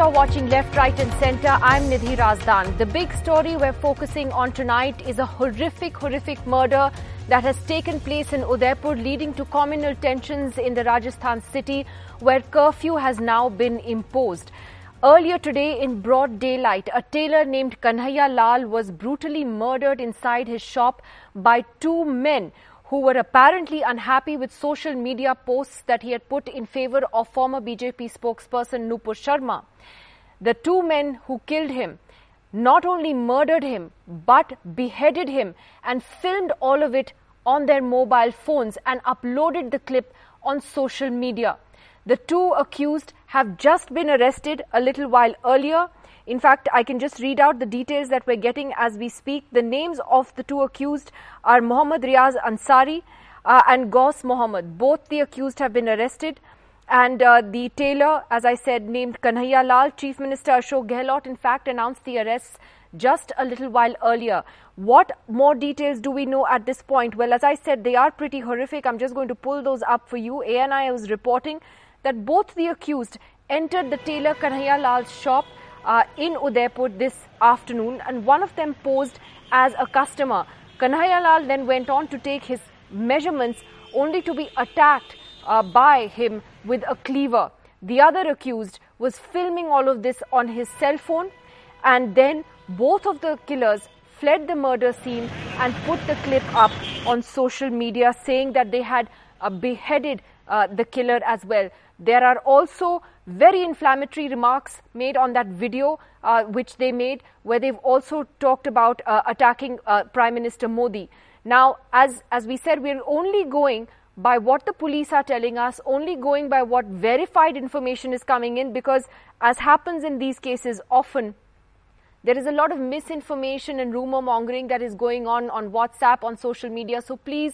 you're watching Left, Right and Centre. I'm Nidhi Razdan. The big story we're focusing on tonight is a horrific murder that has taken place in Udaipur, leading to communal tensions in the Rajasthan city, where curfew has now been imposed. Earlier today, in broad daylight, a tailor named Kanhaiya Lal was brutally murdered inside his shop by two men who were apparently unhappy with social media posts that he had put in favour of former BJP spokesperson Nupur Sharma. The two men who killed him not only murdered him but beheaded him and filmed all of it on their mobile phones and uploaded the clip on social media. The two accused have just been arrested a little while earlier. In fact, I can just read out the details that we're getting as we speak. The names of the two accused are Mohammad Riaz Ansari and Ghaus Mohammed. Both the accused have been arrested. And the tailor, as I said, named Kanhaiya Lal, Chief Minister Ashok Gehlot, in fact, announced the arrests just a little while earlier. What more details do we know at this point? Well, as I said, they are pretty horrific. I'm just going to pull those up for you. ANI was reporting that both the accused entered the tailor Kanhaiya Lal's shop in Udaipur this afternoon, and one of them posed as a customer. Kanhaiya Lal then went on to take his measurements, only to be attacked by him with a cleaver. The other accused was filming all of this on his cell phone, and then both of the killers fled the murder scene and put the clip up on social media, saying that they had beheaded the killer as well. There are also very inflammatory remarks made on that video which they made, where they've also talked about attacking Prime Minister Modi. Now, as we said, we're only going by what the police are telling us, only going by what verified information is coming in, because as happens in these cases often, there is a lot of misinformation and rumor mongering that is going on WhatsApp, on social media. So please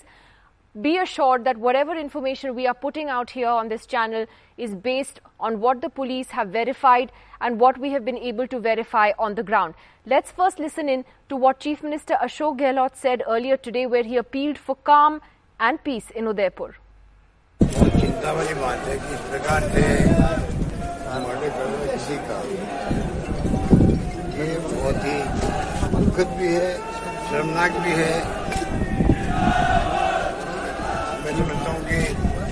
be assured that whatever information we are putting out here on this channel is based on what the police have verified and what we have been able to verify on the ground. Let's first listen in to what Chief Minister Ashok Gehlot said earlier today, where he appealed for calm and peace in Udaipur. चिंता वाली बात है कि इस प्रकार से murder करना किसी का ये बहुत ही दुखद भी है, शर्मनाक भी है। मैं समझता हूँ कि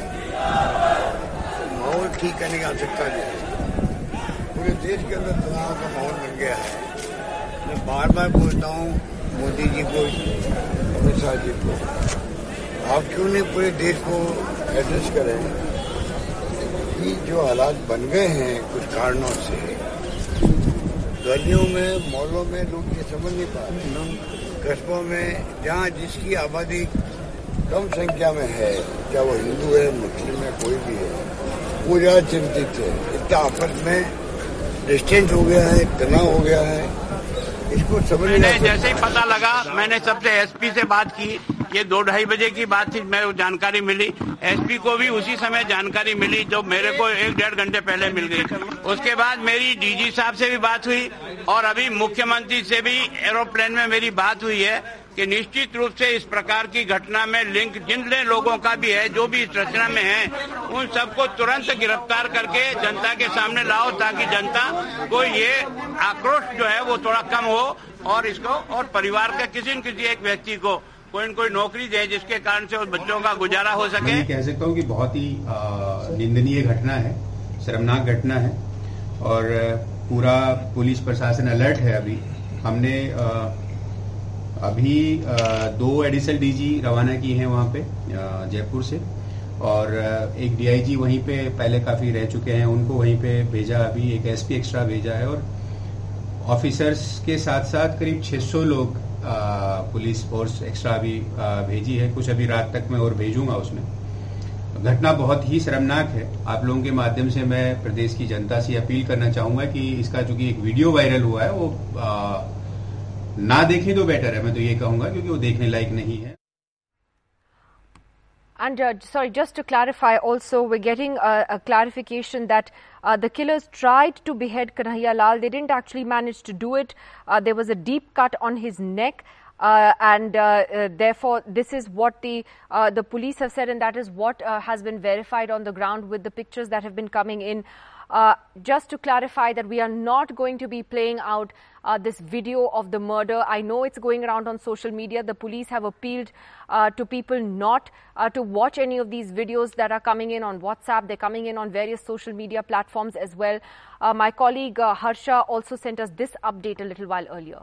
माहौल ठीक करने की आवश्यकता नहीं है। पूरे देश के अंदर तनाव का माहौल बन गया है। मैं बार बार बोलता हूँ मोदी जी को, अमित शाह जी को, आप क्यों नहीं पूरे देश को एड्रेस करें कि जो हालात बन गए हैं कुछ कारणों से, गलियों में, मॉलों में लोग ये समझ नहीं पा रहे। कस्बों में जहाँ जिसकी आबादी कम संख्या में है, क्या वो हिंदू है, मुस्लिम है, कोई भी है, वो ज्यादा चिंतित है। इतना आपस में डिस्टेंस हो गया है, तनाव हो गया है, इसको समझ नहीं। मैंने जैसे ही पता लगा, मैंने सबसे एसपी से बात की। ये 2-2:30 बजे की बात थी, मैं जानकारी मिली। एसपी को भी उसी समय जानकारी मिली जो मेरे को 1-1.5 घंटे पहले मिल गई। उसके बाद मेरी डीजी साहब से भी बात हुई और अभी मुख्यमंत्री से भी एरोप्लेन में मेरी बात हुई है कि निश्चित रूप से इस प्रकार की घटना में लिंक जिन लोगों का भी है, जो भी इस रचना में है, उन सबको तुरंत गिरफ्तार करके जनता के सामने लाओ, ताकि जनता को ये आक्रोश जो है वो थोड़ा कम हो और इसको और परिवार के किसी न किसी एक व्यक्ति को कोई न कोई नौकरी दे, जिसके कारण से उस बच्चों का गुजारा हो सके। मैं कह सकता हूँ कि बहुत ही निंदनीय घटना है, शर्मनाक घटना है और पूरा पुलिस प्रशासन अलर्ट है। अभी हमने अभी 2 एडिशनल डीजी रवाना की हैं वहां पे जयपुर से, और एक डीआईजी वहीं पे पहले काफी रह चुके हैं, उनको वहीं पे भेजा। अभी एक एसपी एक्स्ट्रा भेजा है और ऑफिसर्स के साथ साथ करीब 600 लोग पुलिस फोर्स एक्स्ट्रा भी भेजी है। कुछ अभी रात तक मैं और भेजूंगा उसमें। घटना बहुत ही शर्मनाक है। आप लोगों के माध्यम से मैं प्रदेश की जनता से अपील करना चाहूंगा कि इसका जो कि एक वीडियो वायरल हुआ है वो ना देखें तो बेटर है, मैं तो ये कहूंगा, क्योंकि वो देखने लायक नहीं है। And sorry, just to clarify also, we're getting a clarification that the killers tried to behead Kanhaiya Lal. They didn't actually manage to do it. There was a deep cut on his neck. Therefore, this is what the police have said, and that is what has been verified on the ground with the pictures that have been coming in. Just to clarify that we are not going to be playing out this video of the murder. I know it's going around on social media. The police have appealed to people not to watch any of these videos that are coming in on WhatsApp. They're coming in on various social media platforms as well. My colleague Harsha also sent us this update a little while earlier.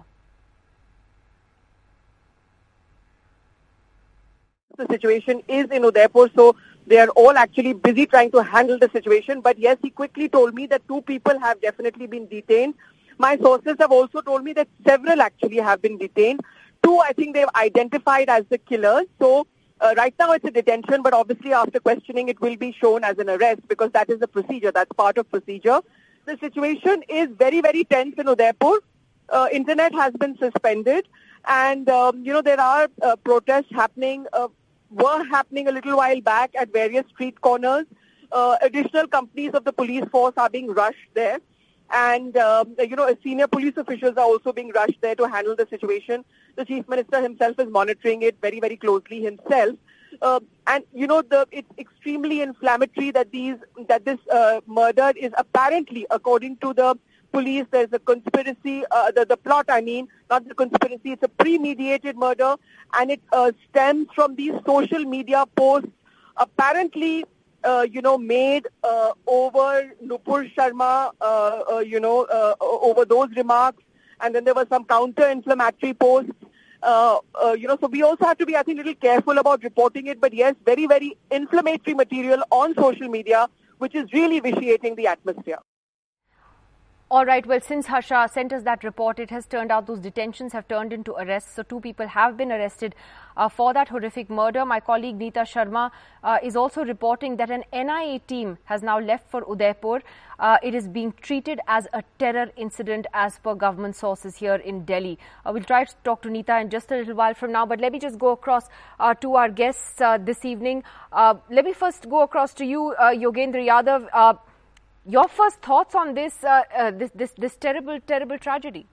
The situation is in Udaipur, so they are all actually busy trying to handle the situation. But yes, he quickly told me that 2 people have definitely been detained. My sources have also told me that several actually have been detained. 2, I think they've identified as the killers. So right now it's a detention, but obviously after questioning it will be shown as an arrest because that is the procedure. That's part of procedure. The situation is very, very tense in Udaipur. Internet has been suspended, and there are protests happening. Were happening a little while back at various street corners. Additional companies of the police force are being rushed there. And, senior police officials are also being rushed there to handle the situation. The Chief Minister himself is monitoring it very, very closely himself. It's extremely inflammatory that this murder is apparently, according to the police, there's a conspiracy, the plot, not the conspiracy, it's a premeditated murder, and it stems from these social media posts apparently, made over Nupur Sharma, over those remarks, and then there were some counter-inflammatory posts. So we also have to be, I think, a little careful about reporting it, but yes, very, very inflammatory material on social media, which is really vitiating the atmosphere. All right. Well, since Harsha sent us that report, it has turned out those detentions have turned into arrests. So 2 people have been arrested for that horrific murder. My colleague Neeta Sharma is also reporting that an NIA team has now left for Udaipur. It is being treated as a terror incident as per government sources here in Delhi. We'll try to talk to Neeta in just a little while from now, but let me just go across to our guests this evening. Let me first go across to you, Yogendra Yadav. Your first thoughts on this terrible, terrible tragedy?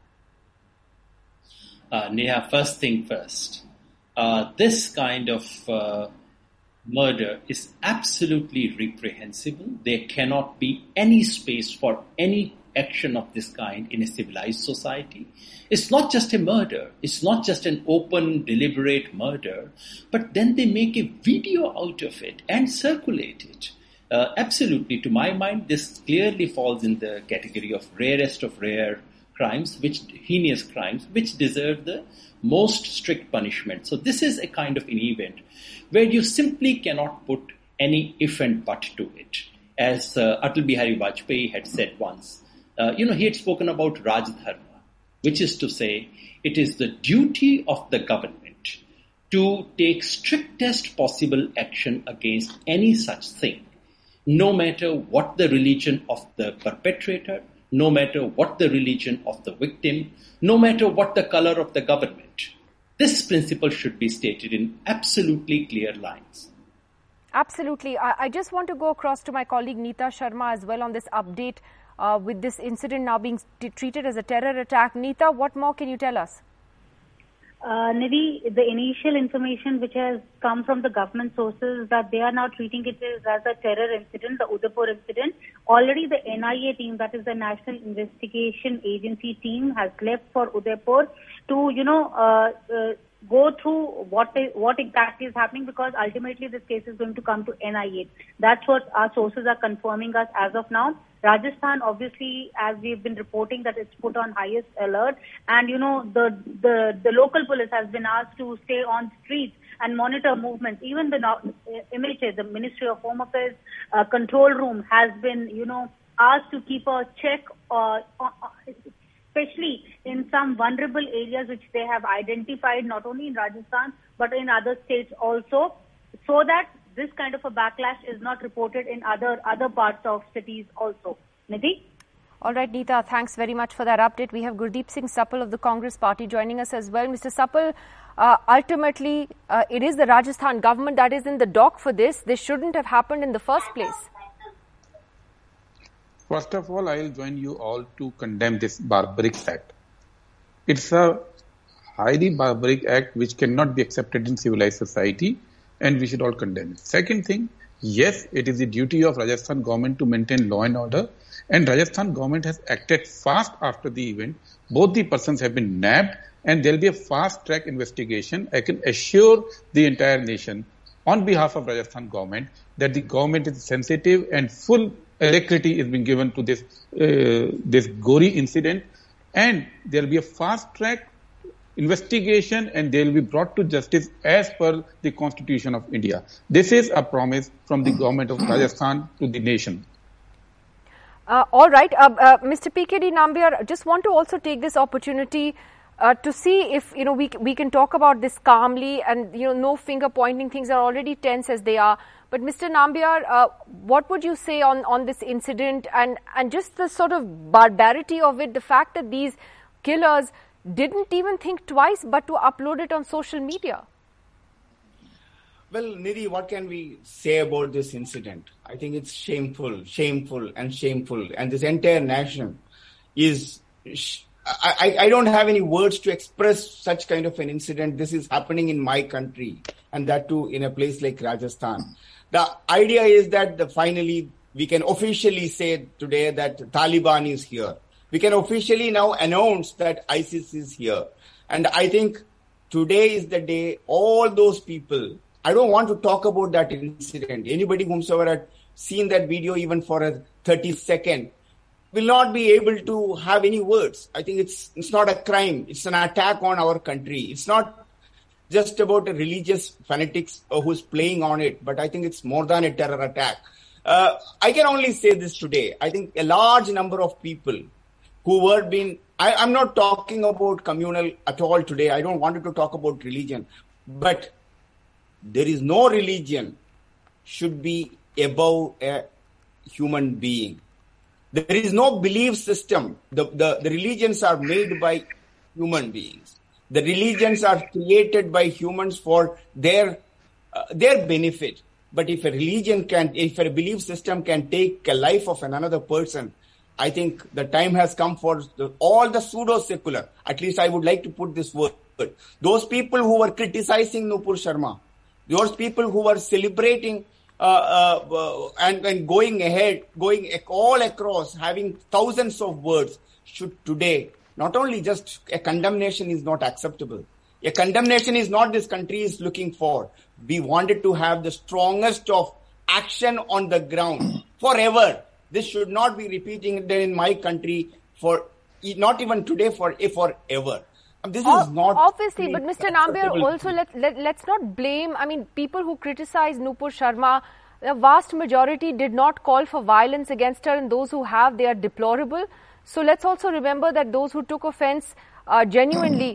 Neha, first thing first. This kind of murder is absolutely reprehensible. There cannot be any space for any action of this kind in a civilized society. It's not just a murder. It's not just an open, deliberate murder. But then they make a video out of it and circulate it. Absolutely, to my mind, this clearly falls in the category of rarest of rare crimes, heinous crimes, which deserve the most strict punishment. So this is a kind of an event where you simply cannot put any if and but to it. As Atal Bihari Vajpayee had said once, he had spoken about Raj Dharma, which is to say, it is the duty of the government to take strictest possible action against any such thing, no matter what the religion of the perpetrator, no matter what the religion of the victim, no matter what the color of the government. This principle should be stated in absolutely clear lines. Absolutely. I just want to go across to my colleague Neeta Sharma as well on this update with this incident now being treated as a terror attack. Neeta, what more can you tell us? Nidhi, the initial information which has come from the government sources is that they are now treating it as a terror incident, the Udaipur incident. Already the NIA team, that is the National Investigation Agency team, has left for Udaipur to, go through what exactly is happening, because ultimately this case is going to come to NIA. That's what our sources are confirming us as of now. Rajasthan, obviously, as we've been reporting, that it's put on highest alert, and the local police has been asked to stay on streets and monitor movements. Even the MHA, the Ministry of Home Affairs control room, has been asked to keep a check, especially in some vulnerable areas which they have identified, not only in Rajasthan but in other states also, so that this kind of a backlash is not reported in other parts of cities also. Nidhi? All right, Neeta, thanks very much for that update. We have Gurdeep Singh Sapal of the Congress Party joining us as well. Mr. Sapal, ultimately, it is the Rajasthan government that is in the dock for this. This shouldn't have happened in the first place. First of all, I will join you all to condemn this barbaric act. It's a highly barbaric act which cannot be accepted in civilized society, and we should all condemn it. Second thing, yes, it is the duty of Rajasthan government to maintain law and order, and Rajasthan government has acted fast after the event. Both the persons have been nabbed, and there will be a fast-track investigation. I can assure the entire nation, on behalf of Rajasthan government, that the government is sensitive and full alacrity is being given to this gory incident, and there will be a fast-track investigation and they will be brought to justice as per the Constitution of India. This is a promise from the government of Rajasthan to the nation. All right. Mr. PKD Nambiar, just want to also take this opportunity to see if we can talk about this calmly and no finger pointing. Things are already tense as they are. But Mr. Nambiar, what would you say on this incident and just the sort of barbarity of it, the fact that these killers didn't even think twice but to upload it on social media? Well, Nidhi, what can we say about this incident? I think it's shameful. And this entire nation is... I don't have any words to express such kind of an incident. This is happening in my country, and that too in a place like Rajasthan. The idea is that finally we can officially say today that Taliban is here. We can officially now announce that ISIS is here. And I think today is the day all those people, I don't want to talk about that incident. Anybody whomsoever had seen that video even for a 30 second will not be able to have any words. I think it's not a crime. It's an attack on our country. It's not just about a religious fanatics who's playing on it, but I think it's more than a terror attack. I can only say this today. I think a large number of people who were being... I'm not talking about communal at all today. I don't want to talk about religion. But there is no religion should be above a human being. There is no belief system. The religions are made by human beings. The religions are created by humans for their benefit. But if a belief system can take a life of another person, I think the time has come for all the pseudo-secular, at least I would like to put this word, those people who were criticizing Nupur Sharma, those people who were celebrating and going ahead, going all across, having thousands of words, should today, not only just a condemnation is not acceptable. A condemnation is not this country is looking for. We wanted to have the strongest of action on the ground forever. This should not be repeating in my country for not even today, forever. This is not obviously, but Mr. Nambiar, also let's not blame. I mean, people who criticize Nupur Sharma, the vast majority did not call for violence against her, and those who have, they are deplorable. So let's also remember that those who took offence genuinely,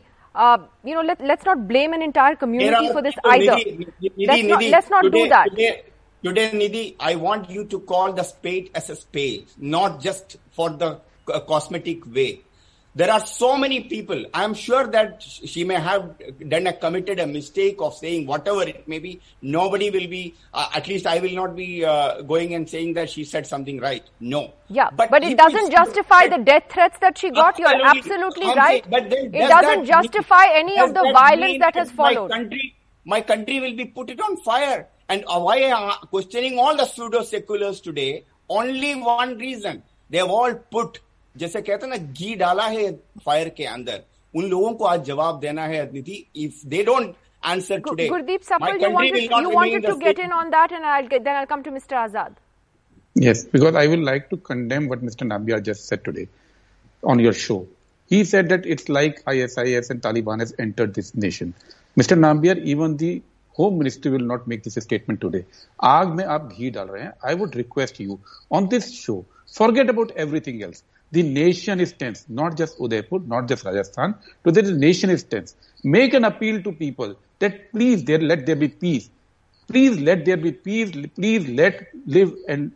let's not blame an entire community for this either. Let's not do that. Today, Nidhi, I want you to call the spade as a spade, not just for the cosmetic way. There are so many people. I am sure that she may have committed a mistake of saying whatever it may be. Nobody will be, at least I will not be going and saying that she said something right. No. Yeah, but it doesn't justify the death threats that she got. You are absolutely right. But then it doesn't justify any of the violence that has followed. My country will be put it on fire. And why I am questioning all the pseudo-seculars today? Only one reason. They have all put, जैसे कहते हैं ना, घी डाला है fire के अंदर. उन लोगों को आज जवाब देना है, Aditi. If they don't answer today, Gurdeep Sapal, you wanted to get in on that, and then I'll come to Mr. Azad. Yes, because I would like to condemn what Mr. Nambiar just said today on your show. He said that it's like ISIS and Taliban has entered this nation. Mr. Nambiar, even the Home Ministry will not make this statement today. आग में आप घी डाल रहे हैं. I would request you on this show, forget about everything else. The nation is tense, not just Udaipur, not just Rajasthan. Today the nation is tense. Make an appeal to people that please let there be peace. Please let there be peace. Please let live and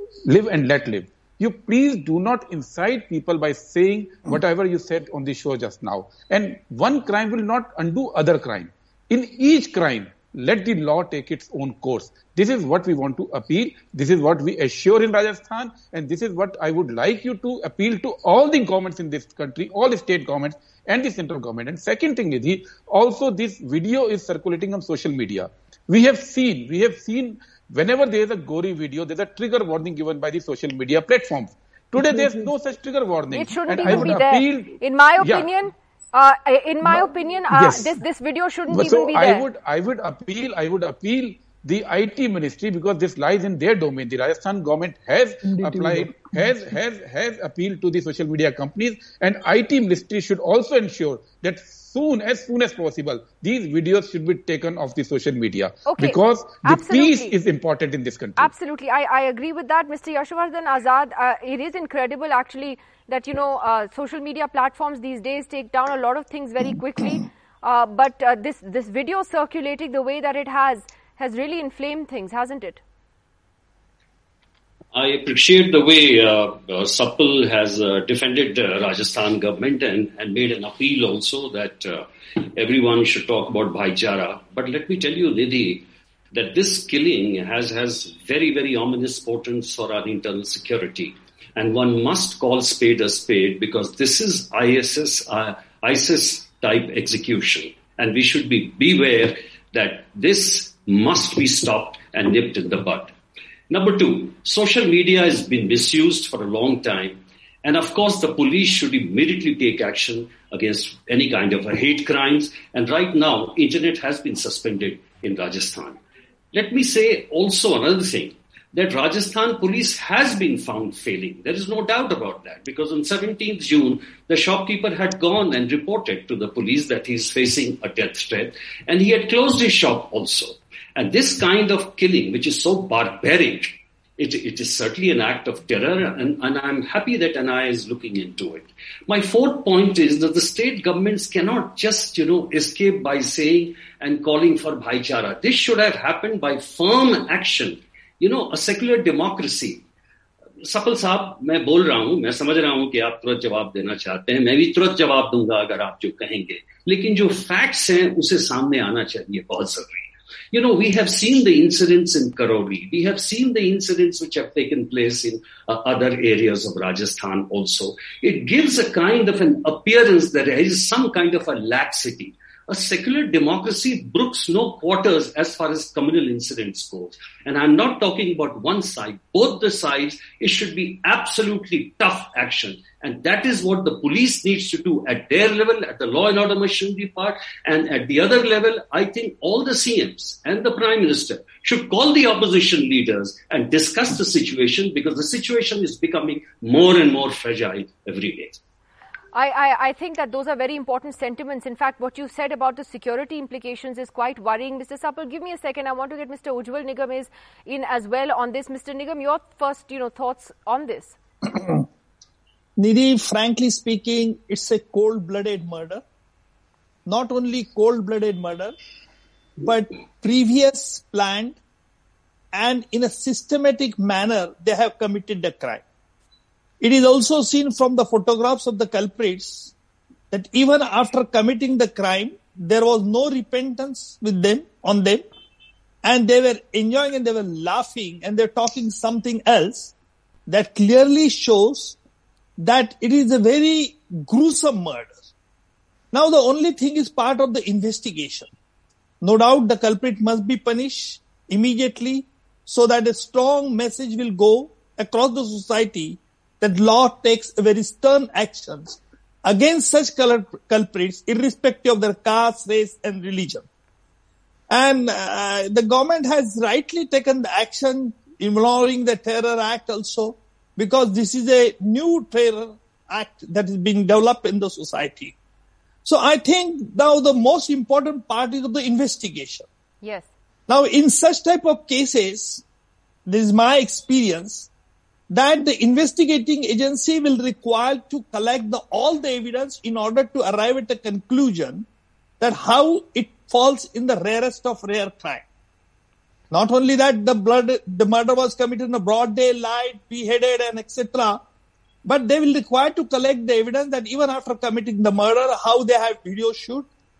let live. You please do not incite people by saying whatever you said on the show just now. And one crime will not undo other crime. In each crime, let the law take its own course. This is what we want to appeal. This is what we assure in Rajasthan. And this is what I would like you to appeal to all the governments in this country, all the state governments and the central government. And second thing, Nidhi, also this video is circulating on social media. We have seen whenever there is a gory video, there's a trigger warning given by the social media platforms. Today, there's no such trigger warning. It shouldn't even be there. In my opinion, this video shouldn't even be there. I would appeal the IT ministry, because this lies in their domain. The Rajasthan government has appealed to the social media companies, and IT ministry should also ensure that as soon as possible, these videos should be taken off the social media. Okay. Because the peace is important in this country. Absolutely. I agree with that. Mr. Yashovardhan Azad, it is incredible actually that, social media platforms these days take down a lot of things very quickly. But this video circulating the way that it has really inflamed things, hasn't it? I appreciate the way Sapal has defended Rajasthan government and made an appeal also that everyone should talk about Bhaichara. But let me tell you, Nidhi, that this killing has very, very ominous portents for our internal security. And one must call spade a spade, because this is ISIS type execution. And we should beware that this must be stopped and nipped in the bud. Number two, social media has been misused for a long time. And of course, the police should immediately take action against any kind of hate crimes. And right now, internet has been suspended in Rajasthan. Let me say also another thing, that Rajasthan police has been found failing. There is no doubt about that, because on 17th June, the shopkeeper had gone and reported to the police that he is facing a death threat, and he had closed his shop also. And this kind of killing, which is so barbaric, it is certainly an act of terror, and I'm happy that NIA is looking into it. My fourth point is that the state governments cannot just, escape by saying and calling for Bhaichara. This should have happened by firm action. A secular democracy. सफल साहब, मैं बोल रहा हूं, मैं समझ रहा हूं कि आप तुरंत जवाब देना चाहते हैं, मैं भी तुरंत जवाब दूंगा अगर आप जो कहेंगे, लेकिन जो फैक्ट्स हैं उसे सामने आना चाहिए, बहुत जरूरी है. We have seen the incidents in Karoli. We have seen the incidents which have taken place in other areas of Rajasthan also. It gives a kind of an appearance that there is some kind of a laxity. A secular democracy brooks no quarters as far as communal incidents goes. And I'm not talking about one side. Both the sides, it should be absolutely tough action. And that is what the police needs to do at their level, at the law and order machinery part. And at the other level, I think all the CMs and the Prime Minister should call the opposition leaders and discuss the situation, because the situation is becoming more and more fragile every day. I think that those are very important sentiments. In fact, what you said about the security implications is quite worrying. Mr. Sapal, give me a second. I want to get Mr. Ujjwal Nigam in as well on this. Mr. Nigam, your first, thoughts on this. Nidhi, frankly speaking, it's a cold-blooded murder. Not only cold-blooded murder, but previous planned, and in a systematic manner, they have committed the crime. It is also seen from the photographs of the culprits that even after committing the crime, there was no repentance on them, and they were enjoying and they were laughing and they're talking something else. That clearly shows that it is a very gruesome murder. Now the only thing is part of the investigation. No doubt the culprit must be punished immediately, so that a strong message will go across the society that law takes very stern actions against such culprits, irrespective of their caste, race and religion. And the government has rightly taken the action involving the Terror Act also, because this is a new terror act that is being developed in the society. So I think now the most important part is of the investigation. Yes. Now in such type of cases, this is my experience, that the investigating agency will require to collect all the evidence in order to arrive at a conclusion that how it falls in the rarest of rare crime. Not only that, the murder was committed in a broad daylight, beheaded and etc. But they will require to collect the evidence that even after committing the murder, how they have video shoot,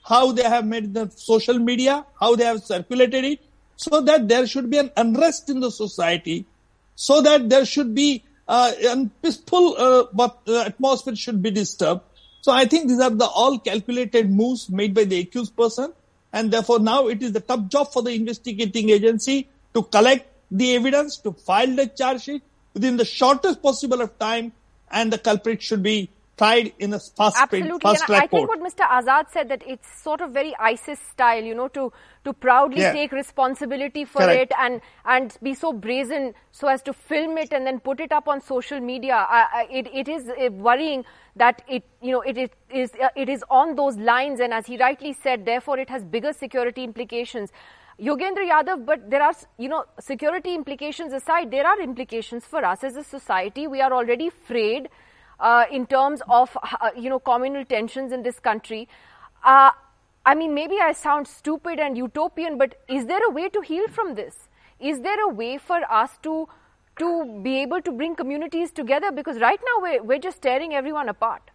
how they have made the social media, how they have circulated it, so that there should be an unrest in the society, so that there should be peaceful atmosphere should be disturbed. So I think these are the all calculated moves made by the accused person, and therefore now it is the tough job for the investigating agency to collect the evidence, to file the charge sheet within the shortest possible of time, and the culprit should be tried in a fast track court. Absolutely, and I think what Mr. Azad said, that it's sort of very ISIS style, to proudly take responsibility for it and be so brazen so as to film it and then put it up on social media. It is worrying that it is on those lines, and as he rightly said, therefore it has bigger security implications. Yogendra Yadav, but there are, security implications aside, there are implications for us as a society. We are already frayed in terms of, communal tensions in this country. Maybe I sound stupid and utopian, but is there a way to heal from this? Is there a way for us to be able to bring communities together? Because right now we're just tearing everyone apart.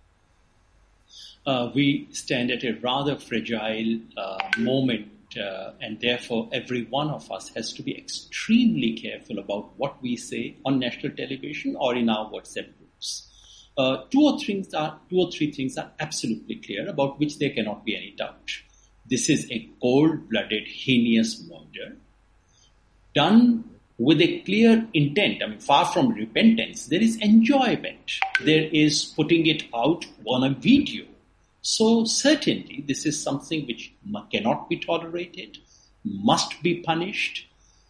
We stand at a rather fragile moment. And therefore, every one of us has to be extremely careful about what we say on national television or in our WhatsApp groups. Two or three things are absolutely clear, about which there cannot be any doubt. This is a cold-blooded, heinous murder done with a clear intent. Far from repentance, there is enjoyment. There is putting it out on a video. So certainly this is something which cannot be tolerated, must be punished.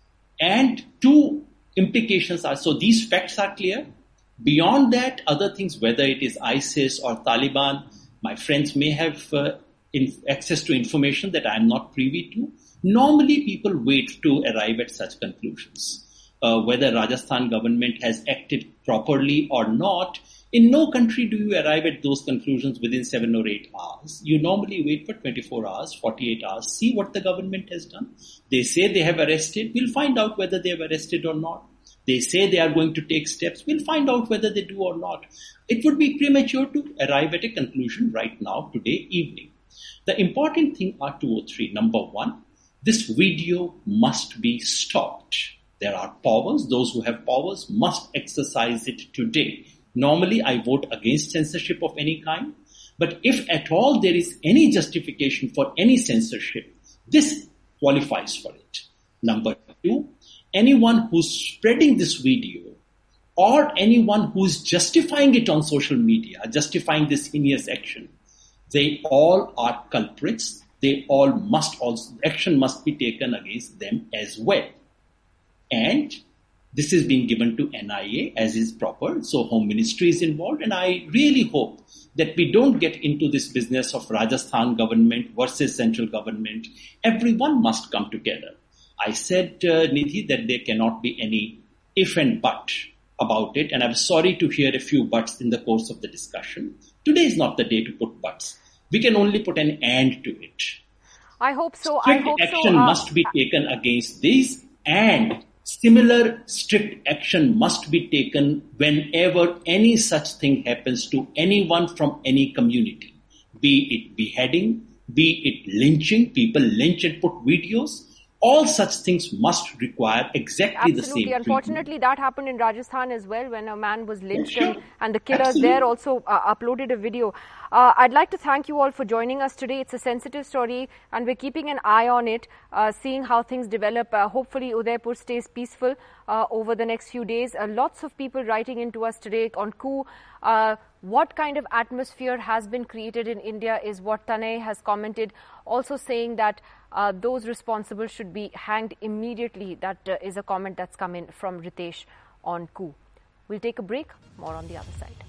And two implications are, so these facts are clear. Beyond that, other things, whether it is ISIS or Taliban, my friends may have access to information that I am not privy to. Normally people wait to arrive at such conclusions. Whether Rajasthan government has acted properly or not, in no country do you arrive at those conclusions within 7 or 8 hours. You normally wait for 24 hours, 48 hours, see what the government has done. They say they have arrested, we'll find out whether they have arrested or not. They say they are going to take steps, we'll find out whether they do or not. It would be premature to arrive at a conclusion right now, today evening. The important thing are 2 or 3. Number one, this video must be stopped. There are powers, those who have powers must exercise it today. Normally, I vote against censorship of any kind, but if at all there is any justification for any censorship, this qualifies for it. Number two, anyone who's spreading this video or anyone who's justifying it on social media, justifying this heinous action, they all are culprits. They all action must be taken against them as well. And this is being given to NIA as is proper. So Home Ministry is involved. And I really hope that we don't get into this business of Rajasthan government versus central government. Everyone must come together. I said, Nidhi, that there cannot be any if and but about it. And I'm sorry to hear a few buts in the course of the discussion. Today is not the day to put buts. We can only put an and to it. I hope so. Strict action must be taken against these, and similar strict action must be taken whenever any such thing happens to anyone from any community. Be it beheading, be it lynching, people lynch and put videos. All such things must require exactly the same treatment. Unfortunately, that happened in Rajasthan as well, when a man was lynched and the killers there also uploaded a video. I'd like to thank you all for joining us today. It's a sensitive story and we're keeping an eye on it, seeing how things develop. Hopefully, Udaipur stays peaceful over the next few days. Lots of people writing into us today on coup. What kind of atmosphere has been created in India is what Tanay has commented, also saying that those responsible should be hanged immediately. That is a comment that's come in from Ritesh on coup. We'll take a break. More on the other side.